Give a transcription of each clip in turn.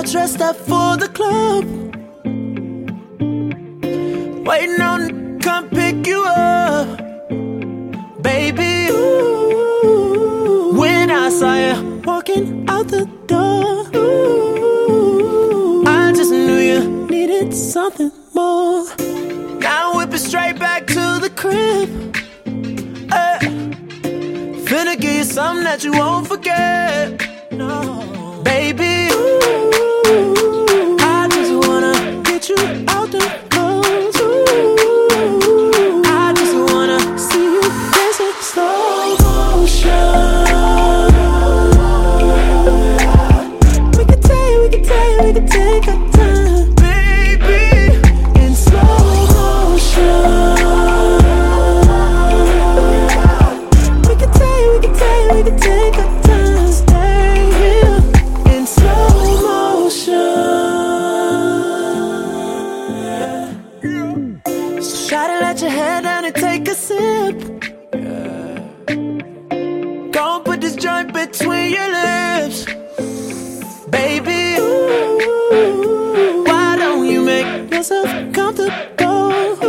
all dressed up for the club, waiting on to come pick you up. Baby, ooh, when I saw you walking out the door, ooh, I just knew you needed something more. Now I'm whipping straight back to the crib, finna give you something that you won't forget. No, baby, ooh, I just wanna get you out the clothes. Ooh, I just wanna see you dancing slow motion. We can take our time, baby, in slow motion. We can take our time, stay here in slow motion. So try to let your head down and take a sip. Go and put this joint between your lips, baby. Ooh, why don't you make yourself comfortable?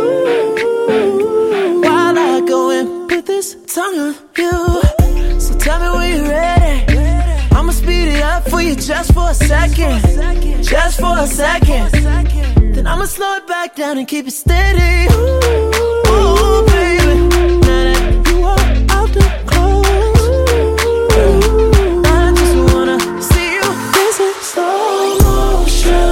Ooh, while I go and put this tongue on you. So tell me when you're ready. I'ma speed it up for you just for a second. Just for a second. Then I'ma slow it back down and keep it steady. Ooh, baby. Now that you are out the clothes, I just wanna see you dancing slow motion.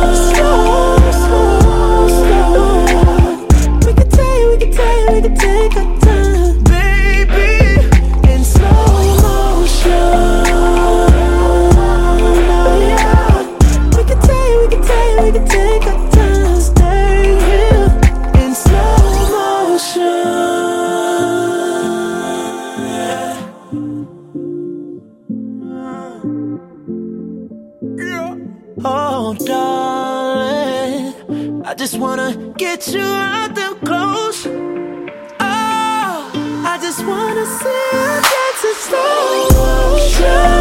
We can take our time, baby, in slow motion. Yeah. We can take our time, stay here in slow motion. Yeah. Oh, darling, I just wanna get you out them clothes. Oh, I just wanna see you dancing slow motion.